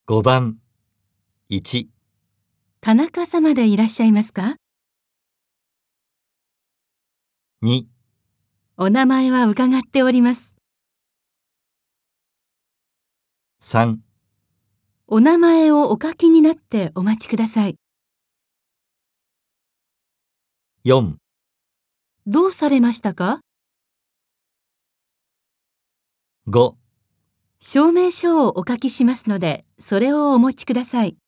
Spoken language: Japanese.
5番1、 田中様でいらっしゃいますか？ 2、 お名前は伺っております。 3、 お名前をお書きになってお待ちください。 4、 どうされましたか？ 5 証明書をお書きしますので、それをお持ちください。